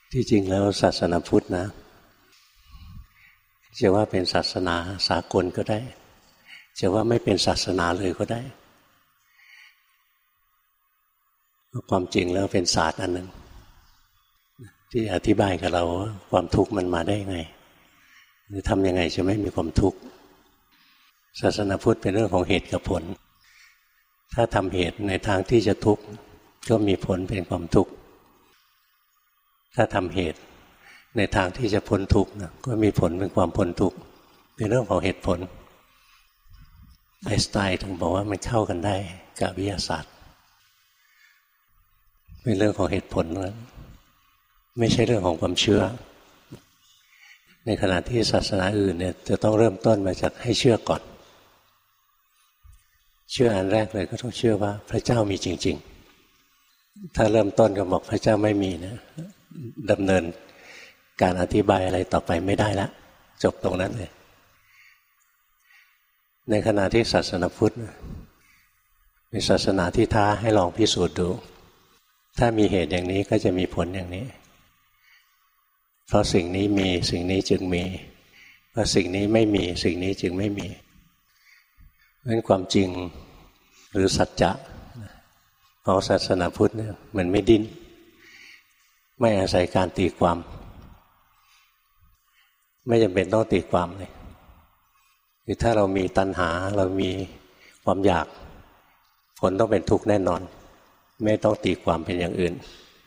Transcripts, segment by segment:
ที่จริงแล้วศาสนาพุทธนะจะว่าเป็นศาสนาสากลก็ได้จะว่าไม่เป็นศาสนาเลยก็ได้ความจริงแล้วเป็นศาสตร์อันหนึ่งที่อธิบายกับเราว่าความทุกข์มันมาได้ไงหรือทำยังไงจะไม่มีความทุกข์ศาสนาพุทธเป็นเรื่องของเหตุกับผลถ้าทำเหตุในทางที่จะทุกข์ก็มีผลเป็นความทุกข์ถ้าทำเหตุในทางที่จะพ้นทุกข์ก็มีผลเป็นความพ้นทุกข์เป็นเรื่องของเหตุผลไอน์สไตน์ถึงบอกว่ามันเข้ากันได้กับวิทยาศาสตร์เป็นเรื่องของเหตุผลนั้นไม่ใช่เรื่องของความเชื่อในขณะที่ศาสนาอื่นเนี่ยจะต้องเริ่มต้นมาจากให้เชื่อก่อนเชื่ออันแรกเลยก็ต้องเชื่อว่าพระเจ้ามีจริงๆถ้าเริ่มต้นก็บอกพระเจ้าไม่มีนะดำเนินการอธิบายอะไรต่อไปไม่ได้ละจบตรงนั้นเลยในขณะที่ศาสนาพุทธเป็นศาสนาที่ท้าให้ลองพิสูจน์ดูถ้ามีเหตุอย่างนี้ก็จะมีผลอย่างนี้เพราะสิ่งนี้มีสิ่งนี้จึงมีเพราะสิ่งนี้ไม่มีสิ่งนี้จึงไม่มีเพราะฉะนั้นความจริงหรือสัจจะของศาสนาพุทธเนี่ยมันไม่ดิ้นไม่อาศัยการตีความไม่จำเป็นต้องตีความเลยคือถ้าเรามีตัณหาเรามีความอยากผลต้องเป็นทุกข์แน่นอนไม่ต้องตีความเป็นอย่างอื่น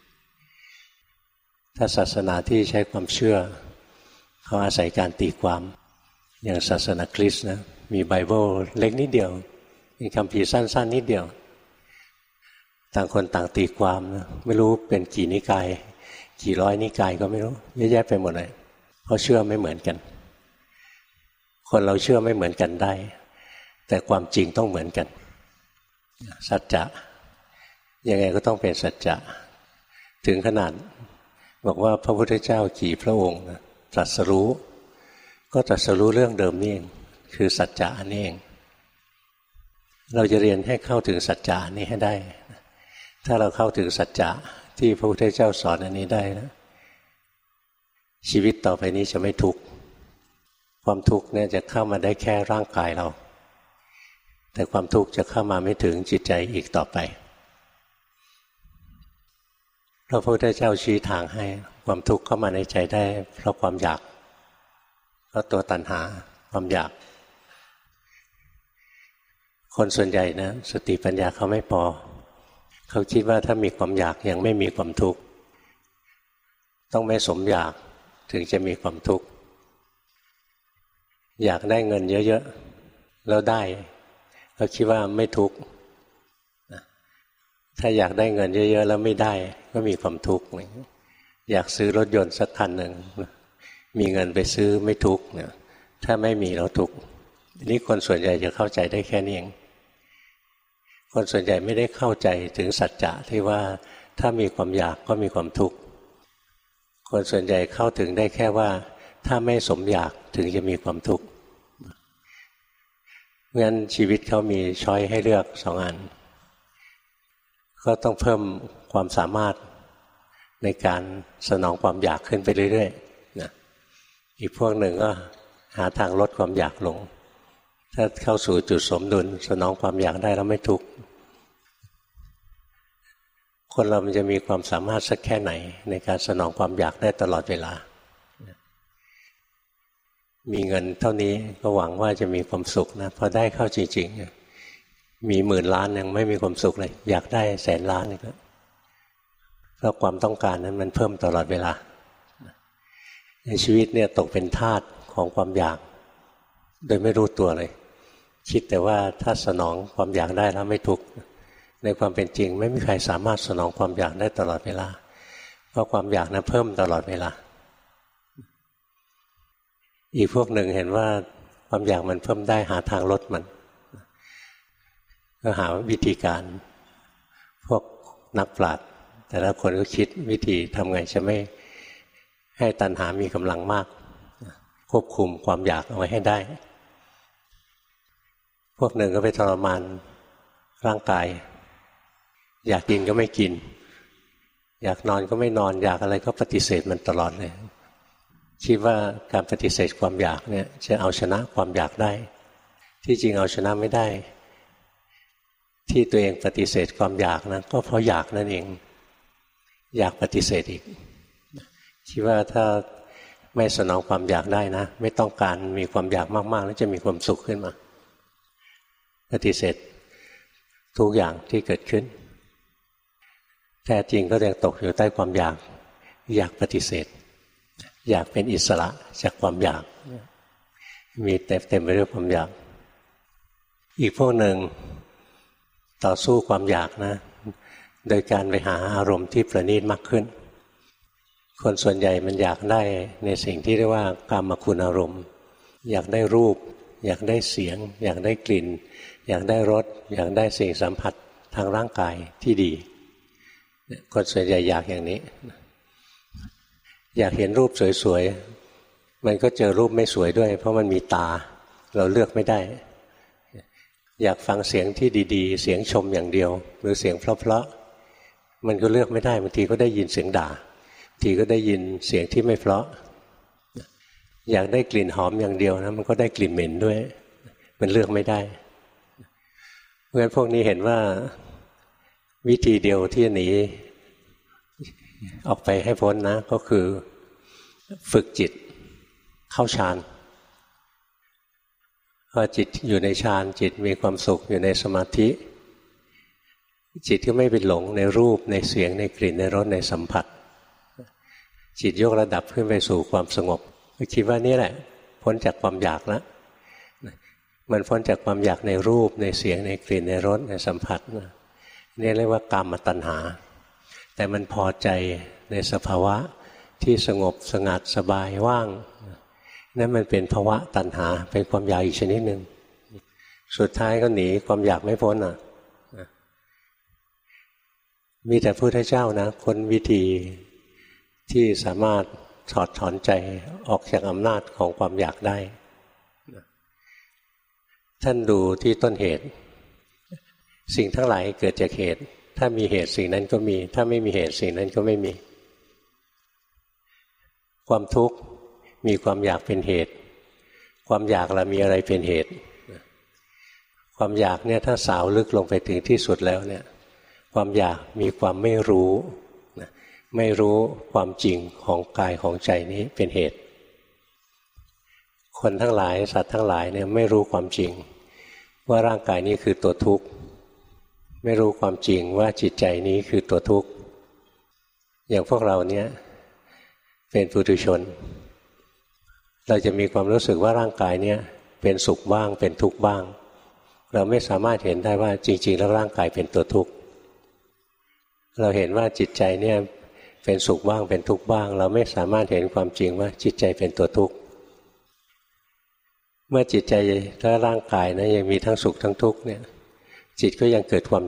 ถ้าศาสนาที่ใช้ความเชื่อเขาอาศัยการตีความอย่างศาสนาคริสต์นะมีไบเบิลเล็กนิดเดียวมีคัมภีร์สั้นๆนิดเดียวต่างคนต่างตีความนะไม่รู้เป็นกี่นิกายกี่ร้อยนิกายก็ไม่รู้เยอะแยะไปหมดเลยเพราะเชื่อไม่เหมือนกันคนเราเชื่อไม่เหมือนกันได้แต่ความจริงต้องเหมือนกันสัจจะยังไงก็ต้องเป็นสัจจะถึงขนาดบอกว่าพระพุทธเจ้ากี่พระองค์ตรัสรู้ก็ตรัสรู้เรื่องเดิมนี่เองคือสัจจะนี่เองเราจะเรียนให้เข้าถึงสัจจะนี้ให้ได้ถ้าเราเข้าถึงสัจจะที่พระพุทธเจ้าสอนอันนี้ได้นะชีวิตต่อไปนี้จะไม่ทุกข์ความทุกข์เนี่ยจะเข้ามาได้แค่ร่างกายเราแต่ความทุกข์จะเข้ามาไม่ถึงจิตใจอีกต่อไปพระพุทธเจ้าชี้ทางให้ความทุกข์เข้ามาในใจได้เพราะความอยากเพราะตัวตัณหาความอยากคนส่วนใหญ่นะสติปัญญาเขาไม่พอเขาคิดว่าถ้ามีความอยากยังไม่มีความทุกข์ต้องไม่สมอยากถึงจะมีความทุกข์อยากได้เงินเยอะๆแล้วได้เขาคิดว่าไม่ทุกข์ถ้าอยากได้เงินเยอะๆแล้วไม่ได้ก็มีความทุกข์อยากซื้อรถยนต์สักคันหนึ่งมีเงินไปซื้อไม่ทุกข์ถ้าไม่มีแล้วทุกข์นี่คนส่วนใหญ่จะเข้าใจได้แค่นี้เองคนส่วนใหญ่ไม่ได้เข้าใจถึงสัจจะที่ว่าถ้ามีความอยากก็มีความทุกข์คนส่วนใหญ่เข้าถึงได้แค่ว่าถ้าไม่สมอยากถึงจะมีความทุกข์งั้นชีวิตเขามีช้อยให้เลือกสองอันก็ต้องเพิ่มความสามารถในการสนองความอยากขึ้นไปเรื่อยๆนะอีกพวกหนึ่งก็หาทางลดความอยากลงถ้าเข้าสู่จุดสมดุลสนองความอยากได้แล้วไม่ทุกข์คนเรามันจะมีความสามารถสักแค่ไหนในการสนองความอยากได้ตลอดเวลามีเงินเท่านี้ก็หวังว่าจะมีความสุขนะพอได้เข้าจริงๆมี10,000 ล้านยังไม่มีความสุขเลยอยากได้100,000 ล้านอีกแล้วเพราะความต้องการนั้นมันเพิ่มตลอดเวลาในชีวิตเนี่ยตกเป็นทาสของความอยากโดยไม่รู้ตัวเลยคิดแต่ว่าถ้าสนองความอยากได้แล้วไม่ทุกข์ในความเป็นจริงไม่มีใครสามารถสนองความอยากได้ตลอดเวลาเพราะความอยากนั้นเพิ่มตลอดเวลาอีกพวกหนึ่งเห็นว่าความอยากมันเพิ่มได้หาทางลดมันก็หาวิธีการพวกนักปราชญ์แต่ละคนก็คิดวิธีทำไงจะไม่ให้ตัณหามีกำลังมากควบคุมความอยากเอาไว้ให้ได้พวกหนึ่งก็ไปทรมานร่างกายอยากกินก็ไม่กินอยากนอนก็ไม่นอนอยากอะไรก็ปฏิเสธมันตลอดเลยคิดว่าการปฏิเสธความอยากเนี่ยจะเอาชนะความอยากได้ที่จริงเอาชนะไม่ได้ที่ตัวเองปฏิเสธความอยากนะก็เพราะอยากนั่นเองอยากปฏิเสธอีกคิดว่าถ้าไม่สนองความอยากได้นะไม่ต้องการมีความอยากมากๆแล้วจะมีความสุขขึ้นมาปฏิเสธทุกอย่างที่เกิดขึ้นแท้จริงก็ยังตกอยู่ใต้ความอยากปฏิเสธอยากเป็นอิสระจากความอยากมีเต็มไปด้วยความอยากอีกพวกหนึ่งต่อสู้ความอยากนะโดยการไปหาอารมณ์ที่ประณีตมากขึ้นคนส่วนใหญ่มันอยากได้ในสิ่งที่เรียกว่ากามคุณอารมณ์อยากได้รูปอยากได้เสียงอยากได้กลิ่นอยากได้รสอยากได้สิ่งสัมผัสทางร่างกายที่ดีคนส่วนใหญ่อยากอย่างนี้อยากเห็นรูปสวยๆมันก็เจอรูปไม่สวยด้วยเพราะมันมีตาเราเลือกไม่ได้อยากฟังเสียงที่ดีๆเสียงชมอย่างเดียวหรือเสียงเพราะๆมันก็เลือกไม่ได้บางทีก็ได้ยินเสียงด่าบางทีก็ได้ยินเสียงที่ไม่เพราะอยากได้กลิ่นหอมอย่างเดียวนะมันก็ได้กลิ่นเหม็นด้วยมันเลือกไม่ได้เพราะฉะนั้นพวกนี้เห็นว่าวิธีเดียวที่หนีออกไปให้พ้นนะก็คือฝึกจิตเข้าฌานพอจิตอยู่ในฌานจิตมีความสุขอยู่ในสมาธิจิตก็ไม่ไปหลงในรูปในเสียงในกลิ่นในรสในสัมผัสจิตยกระดับขึ้นไปสู่ความสงบคิดว่านี่แหละพ้นจากความอยากแล้วมันพ้นจากความอยากในรูปในเสียงในกลิ่นในรสในสัมผัสนี่เรียกว่ากามตัณหาแต่มันพอใจในสภาวะที่สงบสงัดสบายว่างนั่นมันเป็นภาวะตัณหาเป็นความอยากอีกชนิดหนึ่งสุดท้ายก็หนีความอยากไม่พ้นมีแต่พระพุทธเจ้านะค้นวิธีที่สามารถถอดถอนใจออกจากอำนาจของความอยากได้ท่านดูที่ต้นเหตุสิ่งทั้งหลายเกิดจากเหตุถ้ามีเหตุสิ่งนั้นก็มีถ้าไม่มีเหตุสิ่งนั้นก็ไม่มีความทุกข์มีความอยากเป็นเหตุความอยากละมีอะไรเป็นเหตุความอยากเนี่ยถ้าสาวลึกลงไปถึงที่สุดแล้วเนี่ยความอยากมีความไม่รู้ไม่รู้ความจริงของกายของใจนี้เป็นเหตุคนทั้งหลายสัตว์ทั้งหลายเนี่ยไม่รู้ความจริงว่าร่างกายนี้คือตัวทุกข์ไม่รู้ความจริงว่าจิตใจนี้คือตัวทุกข์อย่างพวกเราเนี่ยเป็นปุถุชนเราจะมีความรู้สึกว่าร่างกายเนี่ยเป็นสุขบ้างเป็นทุกข์บ้างเราไม่สามารถเห็นได้ว่าจริงๆแล้วร่างกายเป็นตัวทุกข์เราเห็นว่าจิตใจเนี่ยเป็นสุขบ้างเป็นทุกข์บ้างเราไม่สามารถเห็นความจริงว่าจิตใจเป็นตัวทุกข์เมื่อจิตใจและร่างกายนะยังมีทั้งสุขทั้งทุกข์เนี่ยจิตก็ยังเกิดความ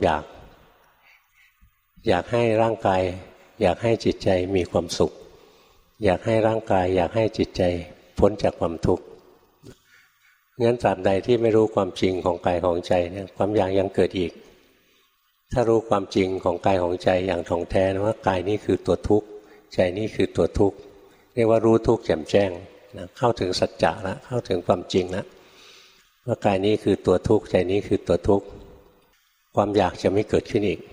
อยากให้ร่างกายอยากให้จิตใจมีความสุขอยากให้ร่างกายอยากให้จิตใจพ้นจากความทุกข์งั้นตราบใดที่ไม่รู้ความจริงของกายของใจเนี่ยความอยากยังเกิดอีกถ้ารู้ความจริงของกายของใจอย่างถ่องแท้นะว่ากายนี้คือตัวทุกข์ใจนี้คือตัวทุกข์เรียกว่ารู้ทุกข์แจ่มแจ้งนะเข้าถึงสัจจะแล้วเข้าถึงความจริงแล้วว่ากายนี้คือตัวทุกข์ใจนี้คือตัวทุกข์ความอยากจะไม่เกิดขึ้นอีก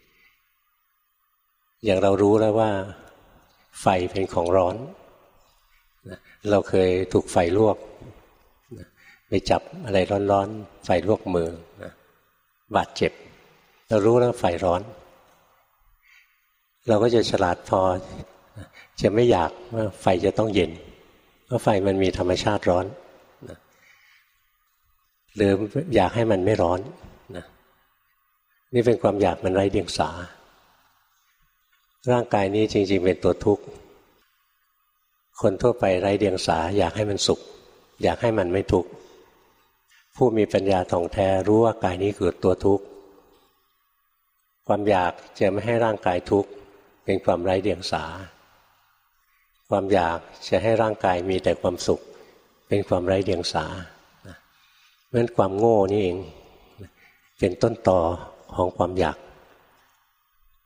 อย่างเรารู้แล้วว่าไฟเป็นของร้อนเราเคยถูกไฟลวกไปจับอะไรร้อนๆไฟลวกมือบาดเจ็บเรารู้แล้วไฟร้อนเราก็จะฉลาดพอจะไม่อยากว่าไฟจะต้องเย็นเพราะไฟมันมีธรรมชาติร้อนหรืออยากให้มันไม่ร้อนนี่เป็นความอยากมันไร้เดียงสาร่างกายนี้จริงๆเป็นตัวทุกข์คนทั่วไปไร้เดียงสาอยากให้มันสุขอยากให้มันไม่ทุกข์ผู้มีปัญญาท่องแท้รู้ว่ากายนี้คือตัวทุกข์ความอยากจะไม่ให้ร่างกายทุกข์เป็นความไร้เดียงสาความอยากจะให้ร่างกายมีแต่ความสุขเป็นความไร้เดียงสาเพราะฉะนั้นความโง่นี่เองเป็นต้นตอของความอยาก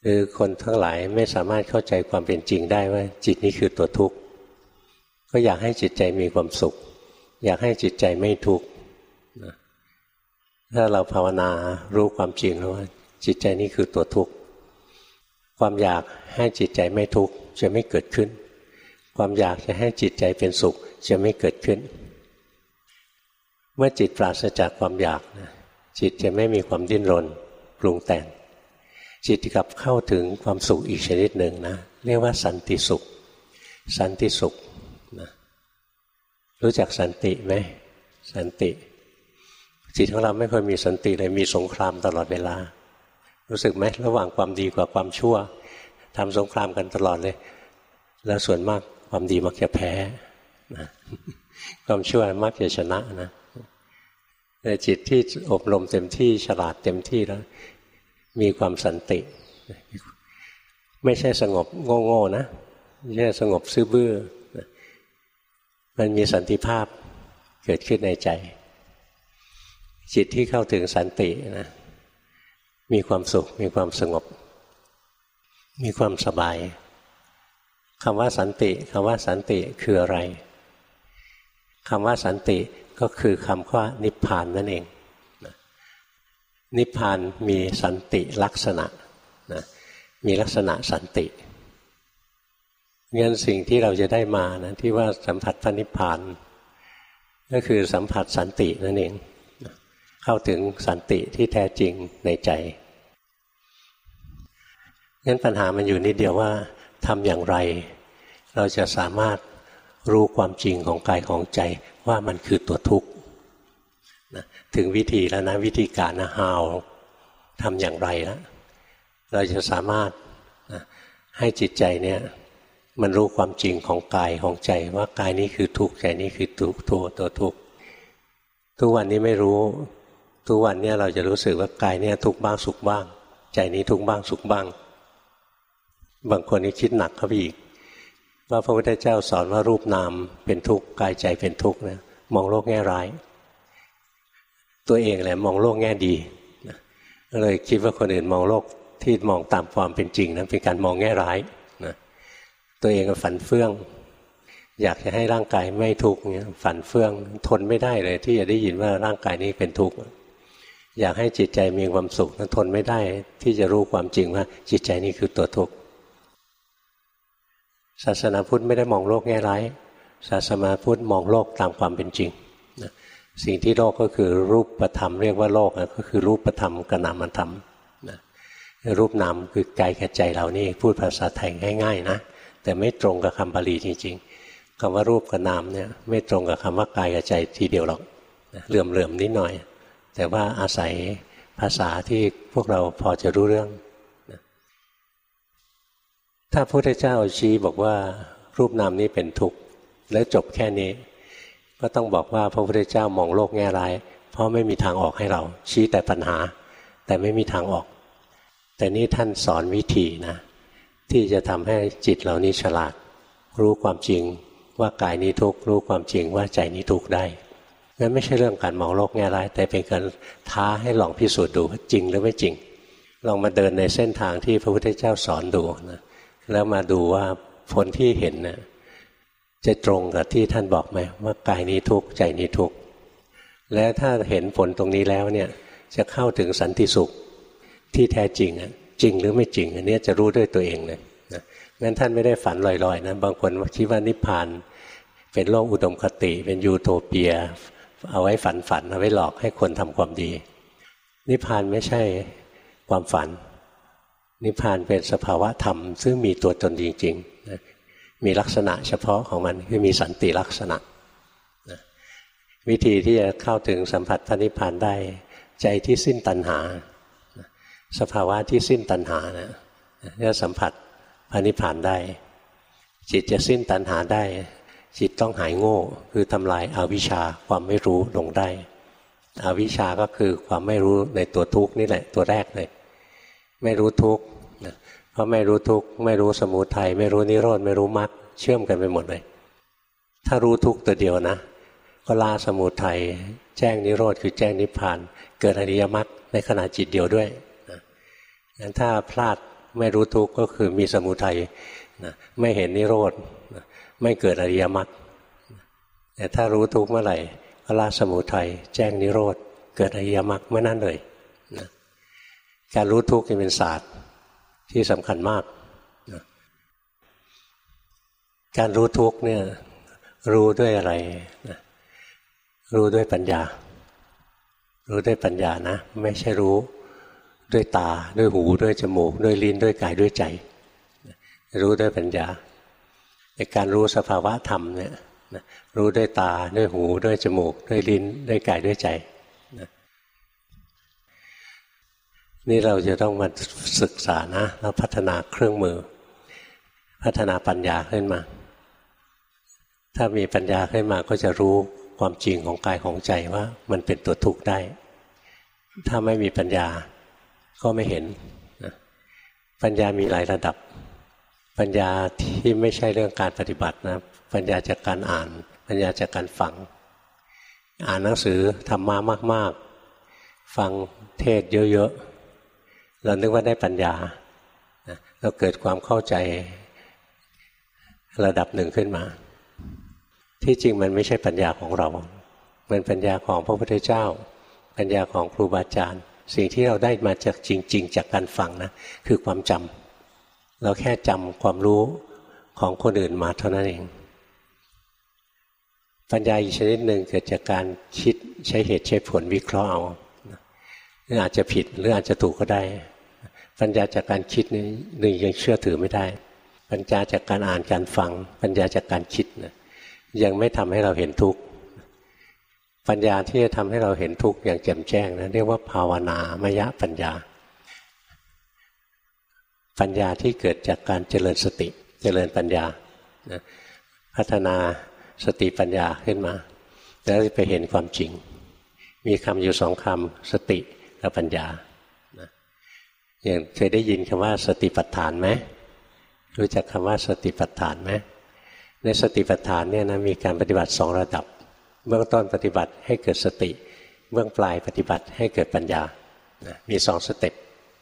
หรือคนทั้งหลายไม่สามารถเข้าใจความเป็นจริงได้ว่าจิตนี้คือตัวทุกข์ก็อยากให้จิตใจมีความสุขอยากให้จิตใจไม่ทุกข์ถ้าเราภาวนารู้ความจริงแล้วว่าจิตใจนี้คือตัวทุกข์ความอยากให้จิตใจไม่ทุกข์จะไม่เกิดขึ้นความอยากจะให้จิตใจเป็นสุขจะไม่เกิดขึ้นเมื่อจิตปราศจากความอยากจิตจะไม่มีความดิ้นรนปรุงแต่งจิตกลับเข้าถึงความสุขอีกชนิดหนึ่งนะเรียกว่าสันติสุขสันติสุขนะรู้จักสันติไหมสันติจิตของเราไม่เคยมีสันติเลยมีสงครามตลอดเวลารู้สึกไหมระหว่างความดีกับความชั่วทำสงครามกันตลอดเลยแล้วส่วนมากความดีมักจะแพ้นะความชั่วมักจะชนะนะแต่จิตที่อบรมเต็มที่ฉลาดเต็มที่แล้วมีความสันติไม่ใช่สงบโง่ๆนะไม่ใช่สงบซื่อบื้อมันมีสันติภาพเกิดขึ้นในใจจิตที่เข้าถึงสันตินะมีความสุขมีความสงบมีความสบายคำว่าสันติคืออะไรคำว่าสันติก็คือคำว่านิพพานนั่นเองนิพพานมีสันติลักษณะนะมีลักษณะสันติงั้นสิ่งที่เราจะได้มานะที่ว่าสัมผัสพระนิพพานก็คือสัมผัสสันตินั่นเองเข้าถึงสันติที่แท้จริงในใจงั้นปัญหามันอยู่นิดเดียวว่าทำอย่างไรเราจะสามารถรู้ความจริงของกายของใจว่ามันคือตัวทุกข์ถึงวิธีแล้วนะวิธีการนะ how ทำอย่างไรนะเราจะสามารถให้จิตใจเนี่ยมันรู้ความจริงของกายของใจว่ากายนี้คือทุกข์ใจนี้คือทุกข์ตัวทุกข์ทุกวันนี้ไม่รู้ทุกวันนี้เราจะรู้สึกว่ากายเนี่ยทุกข์บ้างสุขบ้างใจนี้ทุกข์บ้างสุขบ้างบางคนนี่คิดหนักเข้าไปอีกว่าพระพุทธเจ้าสอนว่ารูปนามเป็นทุกข์กายใจเป็นทุกข์นะมองโลกแง่ร้ายตัวเองแหละมองโลกแง่ดีก็เลยคิดว่าคนอื่นมองโลกที่มองตามความเป็นจริงนั้นเป็นการมองแง่ร้ายนะตัวเองก็ฝันเฟื่องอยากจะให้ร่างกายไม่ทุกข์เนี่ยฝันเฟื่องทนไม่ได้เลยที่จะได้ยินว่าร่างกายนี้เป็นทุกข์อยากให้จิตใจมีความสุขนั้นทนไม่ได้ที่จะรู้ความจริงว่าจิตใจนี้คือตัวทุกข์ศาสนาพุทธไม่ได้มองโลกแง่ร้ายศาสนาพุทธมองโลกตามความเป็นจริงนะสิ่งที่โลกก็คือรูปธรรมเรียกว่าโลกก็คือรูปธรรมกับนามธรรมนะรูปนามคือกายกับใจเรานี่พูดภาษาไทยง่ายๆนะแต่ไม่ตรงกับคำบาลีจริงๆคำว่ารูปกับนามเนี่ยไม่ตรงกับคำว่ากายกับใจทีเดียวหรอกเหลื่อมๆนิดหน่อยแต่ว่าอาศัยภาษาที่พวกเราพอจะรู้เรื่องถ้าพระพุทธเจ้าชี้บอกว่ารูปนามนี้เป็นทุกข์แล้วจบแค่นี้ก็ต้องบอกว่าพระพุทธเจ้ามองโลกแง่ร้ายเพราะไม่มีทางออกให้เราชี้แต่ปัญหาแต่ไม่มีทางออกแต่นี่ท่านสอนวิธีนะที่จะทำให้จิตเรานี้ฉลาดรู้ความจริงว่ากายนี้ทุกข์รู้ความจริงว่าใจนี้ทุกข์ได้นั่นไม่ใช่เรื่องการมองโลกแง่ร้ายแต่เป็นการท้าให้ลองพิสูจน์ดูว่าจริงหรือไม่จริงลองมาเดินในเส้นทางที่พระพุทธเจ้าสอนดูนะแล้วมาดูว่าผลที่เห็นนะจะตรงกับที่ท่านบอกไหมว่ากายนี้ทุกข์ใจนี้ทุกข์และถ้าเห็นผลตรงนี้แล้วเนี่ยจะเข้าถึงสันติสุขที่แท้จริงจริงหรือไม่จริงอันนี้จะรู้ด้วยตัวเองเลยนะงั้นท่านไม่ได้ฝันลอยๆนะบางคนคิดว่านิพพานเป็นโลกอุดมคติเป็นยูโทเปียเอาไว้ฝันเอาไว้หลอกให้คนทำความดีนิพพานไม่ใช่ความฝันนิพพานเป็นสภาวะธรรมซึ่งมีตัวตนจริงๆนะมีลักษณะเฉพาะของมันคือมีสันติลักษณะนะวิธีที่จะเข้าถึงสัมผัสพระนิพพานได้ใจที่สิ้นตัณหาสภาวะที่สิ้นตัณหานะจะสัมผัสพระนิพพานได้จิตจะสิ้นตัณหาได้จิตต้องหายโง่คือทำลายอวิชชาความไม่รู้ลงได้อวิชชาก็คือความไม่รู้ในตัวทุกข์นี่แหละตัวแรกเลยไม่รู้ทุกข์เพราะไม่รู้ทุกข์ไม่รู้สมุทัยไม่รู้นิโรธไม่รู้มรรคเชื่อมกันไปหมดเลยถ้ารู้ทุกข์ตัวเดียวนะก็ละสมุทัยแจ้งนิโรธคือแจ้งนิพพานเกิดอริยมรรคในขณะจิตเดียวด้วยงั้นถ้าพลาดไม่รู้ทุกข์ก็คือมีสมุทัยนะไม่เห็นนิโรธนะไม่เกิดอริยมรรคแต่ถ้ารู้ทุกข์เมื่อไหร่ก็ละสมุทัยแจ้งนิโรธเกิดอริยมรรคเมื่อนั้นเลยนะการรู้ทุกข์เป็นศาสตร์ที่สำคัญมากนะการรู้ทุกข์เนี่ยรู้ด้วยอะไรนะรู้ด้วยปัญญารู้ด้วยปัญญานะไม่ใช่รู้ด้วยตาด้วยหูด้วยจมูกด้วยลิ้นด้วยกายด้วยใจรู้ด้วยปัญญาในการรู้สภาวะธรรมเนี่ยรู้ด้วยตาด้วยหูด้วยจมูกด้วยลิ้นด้วยกายด้วยใจนี่เราจะต้องมาศึกษานะแล้วพัฒนาเครื่องมือพัฒนาปัญญาขึ้นมาถ้ามีปัญญาขึ้นมาก็จะรู้ความจริงของกายของใจว่ามันเป็นตัวทุกข์ได้ถ้าไม่มีปัญญาก็ไม่เห็นนะปัญญามีหลายระดับปัญญาที่ไม่ใช่เรื่องการปฏิบัตินะปัญญาจากการอ่านปัญญาจากการฟังอ่านหนังสือธรรมะมากๆฟังเทศเยอะๆเรานึกว่าได้ปัญญาเราเกิดความเข้าใจระดับหนึ่งขึ้นมาที่จริงมันไม่ใช่ปัญญาของเรามันปัญญาของพระพุทธเจ้าปัญญาของครูบาอาจารย์สิ่งที่เราได้มาจากจริงๆจากการฟังนะคือความจำเราแค่จำความรู้ของคนอื่นมาเท่านั้นเองปัญญาอีกชนิดหนึ่งเกิดจากการคิดใช้เหตุใช้ผลวิเคราะห์เอาหรืออาจจะผิดหรืออาจจะถูกก็ได้ปัญญาจากการคิดนี่หนึ่งยังเชื่อถือไม่ได้ปัญญาจากการอ่านการฟังปัญญาจากการคิดนะยังไม่ทำให้เราเห็นทุกข์ปัญญาที่จะทำให้เราเห็นทุกข์อย่างแจ่มแจ้งนะเรียกว่าภาวนามยปัญญาปัญญาที่เกิดจากการเจริญสติเจริญปัญญานะพัฒนาสติปัญญาขึ้นมาแล้วไปเห็นความจริงมีคำอยู่สองคำสติและปัญญานะอย่างเคยได้ยินคำว่าสติปัฏฐานไหมรู้จักคำว่าสติปัฏฐานไหมในสติปัฏฐานเนี่ยนะมีการปฏิบัติสองระดับเบื้องต้นปฏิบัติให้เกิดสติเบื้องปลายปฏิบัติให้เกิดปัญญานะมีสองสเต็ป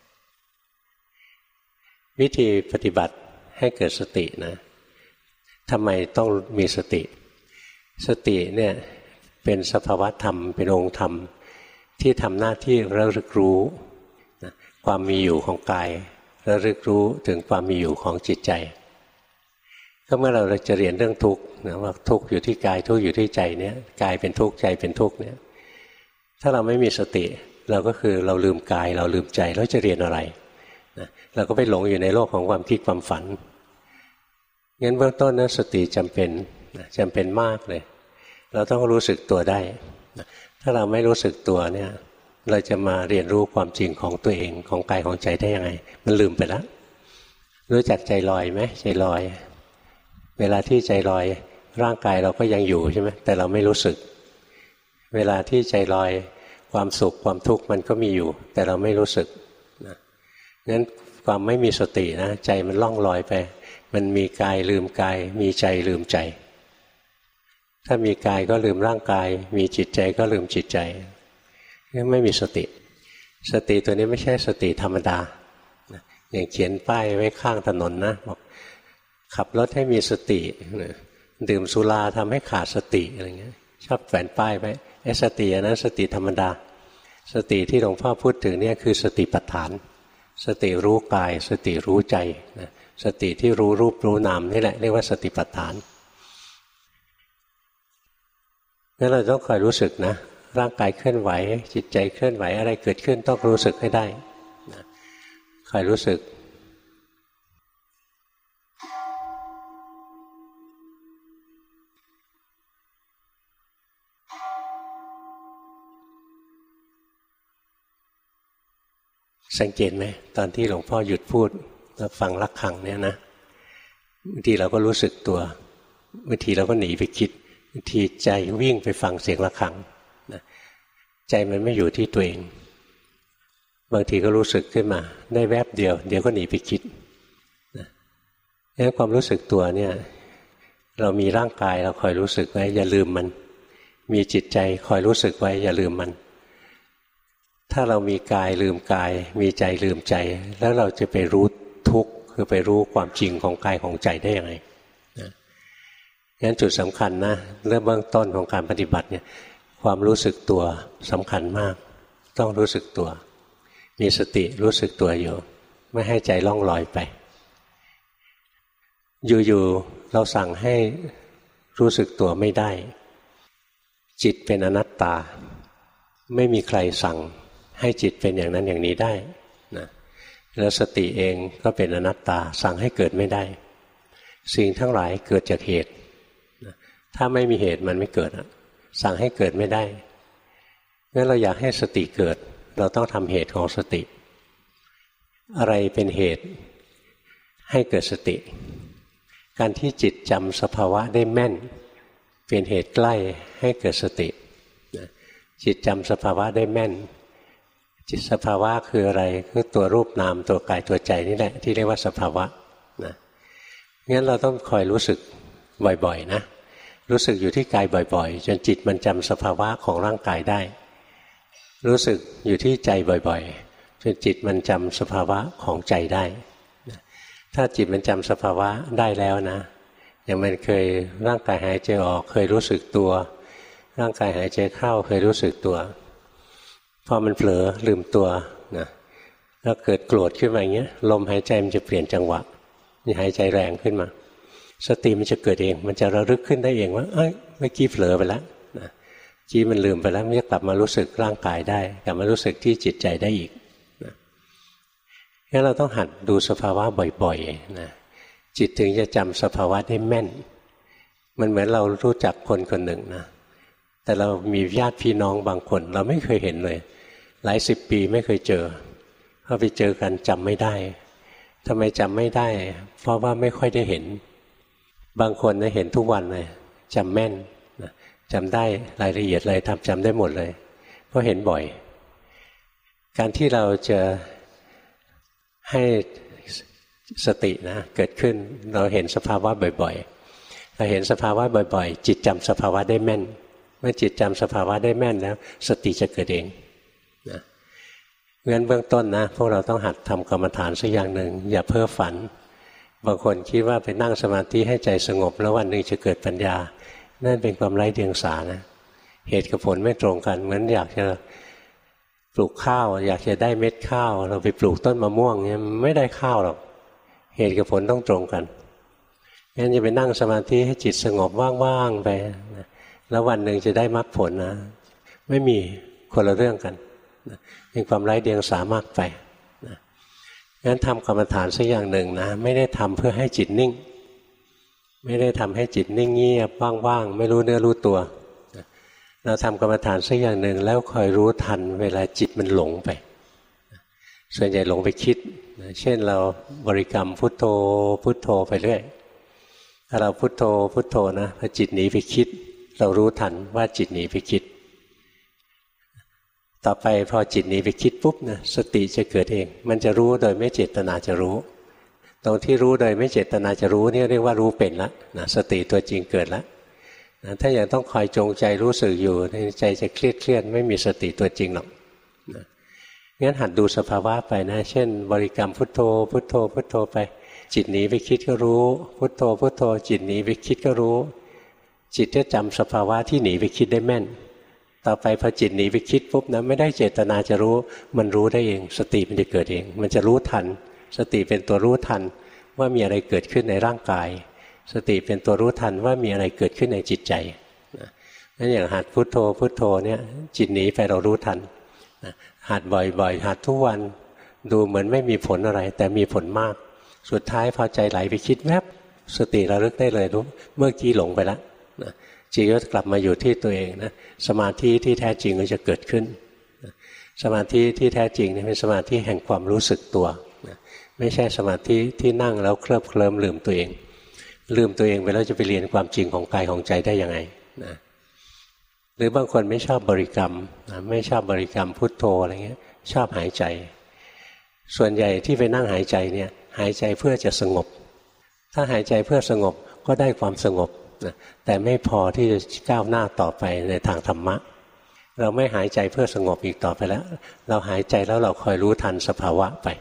วิธีปฏิบัติให้เกิดสตินะทำไมต้องมีสติสติเนี่ยเป็นสภาวะธรรมเป็นองค์ธรรมที่ทำหน้าที่ระลึกรู้นะความมีอยู่ของกายระลึกรู้ถึงความมีอยู่ของจิตใจก็เมื่อเราจะเรียนเรื่องทุกข์นะว่าทุกข์อยู่ที่กายทุกข์อยู่ที่ใจเนี่ยกายเป็นทุกข์ใจเป็นทุกข์เนี่ยถ้าเราไม่มีสติเราก็คือเราลืมกายเราลืมใจแล้วจะเรียนอะไรนะเราก็ไปหลงอยู่ในโลกของความคิดความฝันงั้นเบื้องต้นนะสติจำเป็นมากเลยเราต้องรู้สึกตัวได้นะถ้าเราไม่รู้สึกตัวเนี่ยเราจะมาเรียนรู้ความจริงของตัวเองของกายของใจได้ยังไงมันลืมไปแล้วรู้จักใจลอยไหมใจลอยเวลาที่ใจลอยร่างกายเราก็ยังอยู่ใช่ไหมแต่เราไม่รู้สึกเวลาที่ใจลอยความสุขความทุกข์มันก็มีอยู่แต่เราไม่รู้สึกนะงั้นความไม่มีสตินะใจมันล่องลอยไปมันมีกายลืมกายมีใจลืมใจถ้ามีกายก็ลืมร่างกายมีจิตใจก็ลืมจิตใจนี่ไม่มีสติสติตัวนี้ไม่ใช่สติธรรมดาอย่างเขียนป้ายไว้ข้างถนนนะบอกขับรถให้มีสติดื่มสุราทำให้ขาดสติอะไรเงี้ยชอบแฝงป้ายไว้สติอันนั้นสติธรรมดาสติที่หลวงพ่อพูดถึงเนี่ยคือสติปัฏฐานสติรู้กายสติรู้ใจสติที่รู้รูปรู้นามนี่แหละเรียกว่าสติปัฏฐานงั้นเราต้องคอยรู้สึกนะร่างกายเคลื่อนไหวจิตใจเคลื่อนไหวอะไรเกิดขึ้นต้องรู้สึกให้ได้คอยรู้สึกสังเกตไหมตอนที่หลวงพ่อหยุดพูดแล้วฟังระฆังเนี่ยนะบางทีเราก็รู้สึกตัวบางทีเราก็หนีไปคิดบางทีใจวิ่งไปฟังเสียงระฆังนะใจมันไม่อยู่ที่ตัวเองบางทีก็รู้สึกขึ้นมาได้แวบเดียวเดี๋ยวก็หนีไปคิดนะงั้นความรู้สึกตัวเนี่ยเรามีร่างกายเราคอยรู้สึกไว้อย่าลืมมันมีจิตใจคอยรู้สึกไว้อย่าลืมมันถ้าเรามีกายลืมกายมีใจลืมใจแล้วเราจะไปรู้ทุกข์คือไปรู้ความจริงของกายของใจได้ยังไงงั้นจุดสำคัญนะเริ่มเบื้องต้นของการปฏิบัติเนี่ยความรู้สึกตัวสำคัญมากต้องรู้สึกตัวมีสติรู้สึกตัวอยู่ไม่ให้ใจล่องลอยไปอยู่ๆเราสั่งให้รู้สึกตัวไม่ได้จิตเป็นอนัตตาไม่มีใครสั่งให้จิตเป็นอย่างนั้นอย่างนี้ได้นะแล้วสติเองก็เป็นอนัตตาสั่งให้เกิดไม่ได้สิ่งทั้งหลายเกิดจากเหตุนะถ้าไม่มีเหตุมันไม่เกิดสั่งให้เกิดไม่ได้งั้นเราอยากให้สติเกิดเราต้องทำเหตุของสติอะไรเป็นเหตุให้เกิดสติการที่จิตจำสภาวะได้แม่นเป็นเหตุใกล้ให้เกิดสติจิตจำสภาวะได้แม่นจิตสภาวะคืออะไรคือตัวรูปนามตัวกายตัวใจนี่แหละที่เรียกว่าสภาวะนะงั้นเราต้องคอยรู้สึกบ่อยๆนะรู้สึกอยู่ที่กายบ่อยๆจนจิตมันจำสภาวะของร่างกายได้รู้สึกอยู่ที่ใจบ่อยๆจนจิตมันจำสภาวะของใจได้ถ้าจิตมันจำสภาวะได้แล้วนะอย่างมันเคยร่างกายหายใจออกเคยรู้สึกตัวร่างกายหายใจเข้าเคยรู้สึกตัวพอมันเผลอลืมตัวนะแล้วเกิดโกรธขึ้นมาอย่างเงี้ยลมหายใจมันจะเปลี่ยนจังหวะนี่หายใจแรงขึ้นมาสติมันจะเกิดเองมันจะระลึกขึ้นได้เองว่าเอ้ยเมื่อกี้เผลอไปแล้วนะจี้มันลืมไปแล้วมันจะกลับมารู้สึกร่างกายได้กลับมารู้สึกที่จิตใจได้อีกนะงั้นเราต้องหัดดูสภาวะบ่อยๆนะจิตถึงจะจำสภาวะได้แม่นมันเหมือนเรารู้จักคนคนหนึ่งนะแต่เรามีญาติพี่น้องบางคนเราไม่เคยเห็นเลยหลายสิบปีไม่เคยเจอพอไปเจอกันจำไม่ได้ทำไมจำไม่ได้เพราะว่าไม่ค่อยได้เห็นบางคนเห็นทุกวันเลยจำแม่นจำได้รายละเอียดเลยจำได้หมดเลยเพราะเห็นบ่อยการที่เราจะให้สตินะเกิดขึ้นเราเห็นสภาวะบ่อยๆเราเห็นสภาวะบ่อยๆจิตจำสภาวะได้แม่นเมื่อจิตจำสภาวะได้แม่นแล้วสติจะเกิดเองนะงั้นเบื้องต้นนะพวกเราต้องหัดทำกรรมฐานสักอย่างหนึ่งอย่าเพ้อฝันบางคนคิดว่าไปนั่งสมาธิให้ใจสงบแล้ววันหนึ่งจะเกิดปัญญานั่นเป็นความไร้เดียงสานะเหตุกับผลไม่ตรงกันเหมือนอยากจะปลูกข้าวอยากจะได้เม็ดข้าวเราไปปลูกต้นมะม่วงเนี่ยไม่ได้ข้าวหรอกเหตุกับผลต้องตรงกันงั้นจะไปนั่งสมาธิให้จิตสงบว่างๆไปแล้ววันหนึ่งจะได้มรรคผลนะไม่มีคนละเรื่องกันเป็นความไร้เดียงสามากไปงั้นทำกรรมฐานสักอย่างหนึ่งนะไม่ได้ทำเพื่อให้จิตนิ่งไม่ได้ทำให้จิตนิ่งเงียบว่างๆไม่รู้เนื้อรู้ตัวเราทำกรรมฐานสักอย่างหนึ่งแล้วคอยรู้ทันเวลาจิตมันหลงไปส่วนใหญ่หลงไปคิดเช่นเราบริกรรมพุทโธพุทโธไปเรื่อยถ้าเราพุทโธพุทโธนะพอจิตหนีไปคิดเรารู้ทันว่าจิตหนีไปคิดต่อไปพอจิตหนีไปคิดปุ๊บนะสติจะเกิดเองมันจะรู้โดยไม่เจตนาจะรู้ตรงที่รู้โดยไม่เจตนาจะรู้นี่เรียกว่ารู้เป็นแล้วนะสติตัวจริงเกิดแล้วนะถ้าอย่างต้องคอยจงใจรู้สึกอยู่ใจจะเครียดไม่มีสติตัวจริงหรอกนะงั้นหัดดูสภาวะไปนะเช่นบริกรรมพุทโธพุทโธพุทโธไปจิตหนีไปคิดก็รู้พุทโธพุทโธจิตหนีไปคิดก็รู้จิตจะจำสภาวะที่หนีไปคิดได้แม่นต่อไปพอจิตหนีไปคิดปุ๊บนะไม่ได้เจตนาจะรู้มันรู้ได้เองสติมันจะเกิดเองมันจะรู้ทันสติเป็นตัวรู้ทันว่ามีอะไรเกิดขึ้นในร่างกายสติเป็นตัวรู้ทันว่ามีอะไรเกิดขึ้นในจิตใจนั่นอย่างหัดพุทโธพุทโธเนี่ยจิตหนีไปเรารู้ทันหัดบ่อยๆหัดทุกวันดูเหมือนไม่มีผลอะไรแต่มีผลมากสุดท้ายพอใจไหลไปคิดแวบสติระลึกได้เลยรู้เมื่อกี้หลงไปแล้วจิตก็กลับมาอยู่ที่ตัวเองนะสมาธิที่แท้จริงก็จะเกิดขึ้นสมาธิที่แท้จริงนี่เป็นสมาธิแห่งความรู้สึกตัวไม่ใช่สมาธิที่นั่งแล้วเคลิ้มลืมตัวเองลืมตัวเองไปแล้วจะไปเรียนความจริงของกายของใจได้ยังไงนะหรือบางคนไม่ชอบบริกรรมไม่ชอบบริกรรมพุทโธอะไรเงี้ยชอบหายใจส่วนใหญ่ที่ไปนั่งหายใจเนี่ยหายใจเพื่อจะสงบถ้าหายใจเพื่อสงบก็ได้ความสงบนะแต่ไม่พอที่จะก้าวหน้าต่อไปในทางธรรมะเราไม่หายใจเพื่อสงบอีกต่อไปแล้วเราหายใจแล้วเราคอยรู้ทันสภาวะไป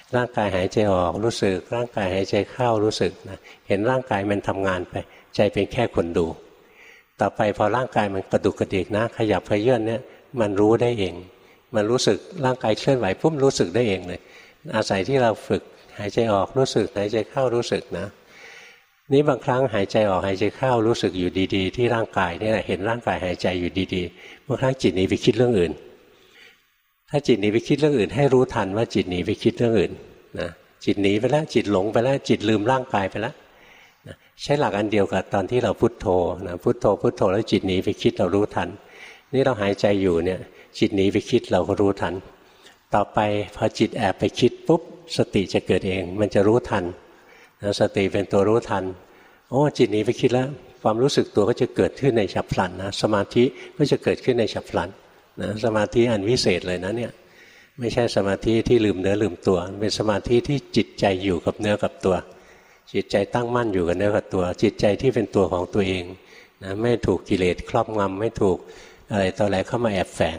ร่างกายหายใจออกรู้สึกร่างกายหายใจเข้ารู้สึกนะเห็นร่างกายมันทำงานไปใจเป็นแค่คนดูต่อไปพอร่างกายมันกระดุกกระดิกนะขยับเขยื้อนเนี่ยมันรู้ได้เองมันรู้สึกร่างกายเคลื่อนไหวปุ๊บรู้สึกได้เองเลยอาศัยที่เราฝึกหายใจออกรู้สึกหายใจเข้ารู้สึกนะนี่บางครั้งหายใจออกหายใจเข้ารู้สึกอยู่ดีๆที่ร่างกายเนี่ยเห็นร่างกายหายใจอยู่ดีๆบางครั้งจิตหนีไปคิดเรื่องอื่นถ้าจิตหนีไปคิดเรื่องอื่นให้รู้ทันว่าจิตหนีไปคิดเรื่องอื่นนะจิตหนีไปแล้วจิตหลงไปแล้วจิตลืมร่างกายไปแล้วนะใช้หลักอันเดียวกับตอนที่เราพุทโธนะพุทโธพุทโธแล้วจิตหนีไปคิดเรารู้ทันนี่เราหายใจอยู่เนี่ยจิตหนีไปคิดเราก็รู้ทันต่อไปพอจิตแอบไปคิดปุ๊บสติจะเกิดเองมันจะรู้ทันนะสติเป็นตัวรู้ทันโอ้จิตหนีไปคิดแล้วความรู้สึกตัวก็จะเกิดขึ้นในฉับพลันนะสมาธิก็จะเกิดขึ้นในฉับพลันนะสมาธิอันวิเศษเลยนะเนี่ยไม่ใช่สมาธิที่ลืมเนื้อลืมตัวเป็นสมาธิที่จิตใจอยู่กับเนื้อกับตัวจิตใจตั้งมั่นอยู่กับเนื้อกับตัวจิตใจที่เป็นตัวของตัวเองนะไม่ถูกกิเลสครอบงำไม่ถูกอะไรต่ออะไรเข้ามาแอบแฝง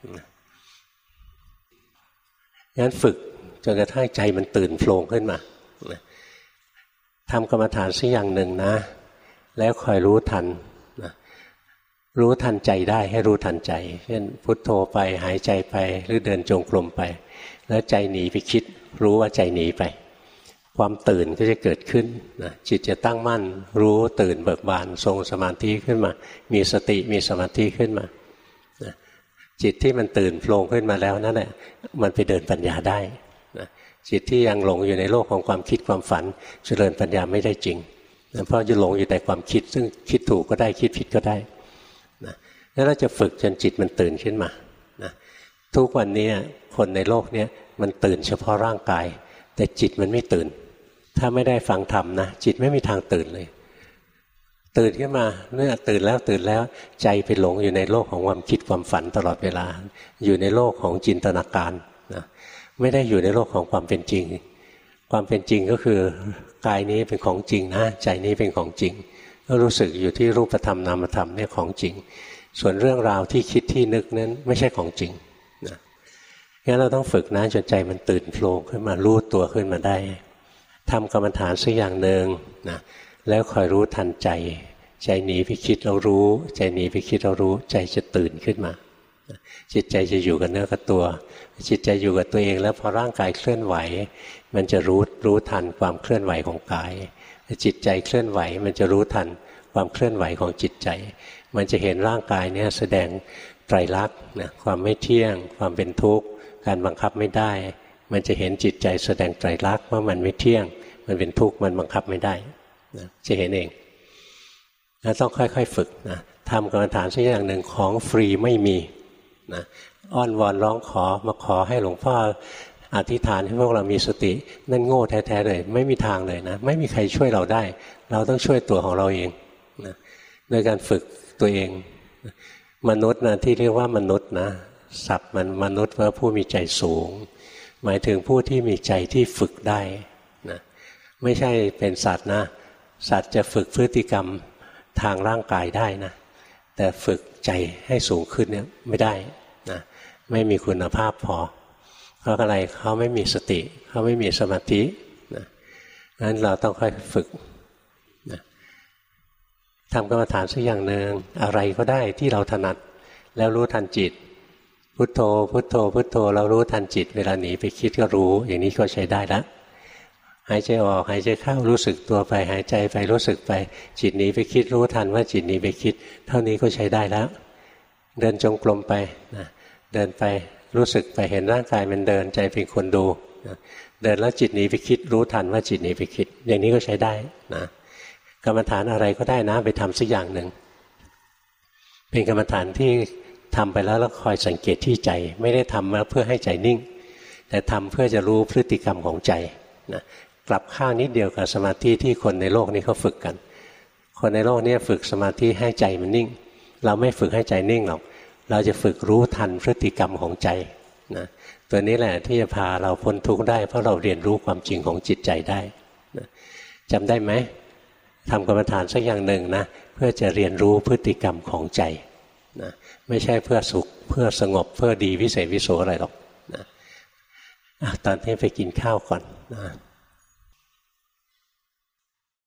งั้นฝึกจนกระทั่งใจมันตื่นโผล่ขึ้นมาทำกรรมฐานสักอย่างหนึ่งนะแล้วคอยรู้ทันนะรู้ทันใจได้ให้รู้ทันใจเช่นพุทโธไปหายใจไปหรือเดินจงกรมไปแล้วใจหนีไปคิดรู้ว่าใจหนีไปความตื่นก็จะเกิดขึ้นนะจิตจะตั้งมั่นรู้ตื่นเบิกบานทรงสมาธิขึ้นมามีสติมีสมาธิขึ้นมานะจิตที่มันตื่นโผล่ขึ้นมาแล้วนั่นแหละมันไปเดินปัญญาได้นะจิตที่ยังหลงอยู่ในโลกของความคิดความฝันเจริญปัญญาไม่ได้จริงนะเพราะจะหลงอยู่แต่ความคิดซึ่งคิดถูกก็ได้คิดผิดก็ได้นะแล้วเราจะฝึกจนจิตมันตื่นขึ้นมานะทุกวันนี้คนในโลกนี้มันตื่นเฉพาะร่างกายแต่จิตมันไม่ตื่นถ้าไม่ได้ฟังธรรมนะจิตไม่มีทางตื่นเลยตื่นขึ้นมาเนี่ยตื่นแล้วใจไปหลงอยู่ในโลกของความคิดความฝันตลอดเวลาอยู่ในโลกของจินตนาการนะไม่ได้อยู่ในโลกของความเป็นจริงความเป็นจริงก็คือกายนี้เป็นของจริงนะใจนี้เป็นของจริงก็รู้สึกอยู่ที่รูปธรรมนามธรรมเนี่ยของจริงส่วนเรื่องราวที่คิดที่นึกนั้นไม่ใช่ของจริงนะงั้นเราต้องฝึกนะจนใจมันตื่นโผล่ขึ้นมารู้ตัวขึ้นมาได้ทำกรรมฐานสักอย่างหนึ่งนะแล้วคอยรู้ทันใจใจหนีไปคิดเรารู้ใจหนีไปคิดเรารู้ใจจะตื่นขึ้นมาจิตใจจะอยู่กับเนื้อกับตัวจิตใจอยู่กับตัวเองแล้วพอร่างกายเคลื่อนไหวมันจะรู้ทันความเคลื่อนไหวของกายจิตใจเคลื่อนไหวมันจะรู้ทันความเคลื่อนไหวของจิตใจมันจะเห็นร่างกายเนี่ยแสดงไตรลักษณ์นะความไม่เที่ยงความเป็นทุกข์การบังคับไม่ได้มันจะเห็นจิตใจแสดงไตรลักษณ์ว่ามันไม่เที่ยงมันเป็นทุกข์มันบังคับไม่ได้นะจะเห็นเองแล้วต้องค่อยๆฝึกนะทำกรรมฐานสักอย่างหนึ่งของฟรีไม่มีนะอ้อนวอนร้องขอมาขอให้หลวงพ่ออธิษฐานให้พวกเรามีสตินั่นโง่แท้ๆเลยไม่มีทางเลยนะไม่มีใครช่วยเราได้เราต้องช่วยตัวของเราเองนะโดยการฝึกตัวเองมนุษย์นะที่เรียกว่ามนุษย์นะศัพท์มันมนุษย์ว่าผู้มีใจสูงหมายถึงผู้ที่มีใจที่ฝึกได้นะไม่ใช่เป็นสัตว์นะสัตว์จะฝึกพฤติกรรมทางร่างกายได้นะแต่ฝึกใจให้สูงขึ้นเนี่ยไม่ได้นะไม่มีคุณภาพพอเพราะอะไรเขาไม่มีสติเขาไม่มีสมาธินะงั้นเราต้องค่อยฝึกนะทำกรรมฐานสักอย่างหนึ่งอะไรก็ได้ที่เราถนัดแล้วรู้ทันจิตพุทโธพุทโธพุทโธเรารู้ทันจิตเวลาหนีไปคิดก็รู้อย่างนี้ก็ใช้ได้แล้วหายใจออกหายใจเข้ารู้สึกตัวไปหายใจไปรู้สึกไปจิตหนีไปคิดรู้ทันว่าจิตหนีไปคิดเท่านี้ก็ใช้ได้แล้วเดินจงกรมไปนะเดินไปรู้สึกไปเห็นร่างกายมันเดินใจเป็นคนดูนะเดินแล้วจิตหนีไปคิดรู้ทันว่าจิตหนีไปคิดอย่างนี้ก็ใช้ได้นะกรรมฐานอะไรก็ได้นะไปทำสักอย่างหนึ่งเป็นกรรมฐานที่ทำไปแล้วคอยสังเกตที่ใจไม่ได้ทำมาเพื่อให้ใจนิ่งแต่ทำเพื่อจะรู้พฤติกรรมของใจนะกลับข้างนิดเดียวกับสมาธิที่คนในโลกนี้เขาฝึกกันคนในโลกนี้ฝึกสมาธิให้ใจมันนิ่งเราไม่ฝึกให้ใจนิ่งหรอกเราจะฝึกรู้ทันพฤติกรรมของใจนะตัวนี้แหละที่จะพาเราพ้นทุกข์ได้เพราะเราเรียนรู้ความจริงของจิตใจได้นะจำได้ไหมทำกรรมฐานสักอย่างหนึ่งนะเพื่อจะเรียนรู้พฤติกรรมของใจนะไม่ใช่เพื่อสุขเพื่อสงบเพื่อดีวิเศษวิโสอะไรหรอกนะตอนนี้ไปกินข้าวก่อนนะ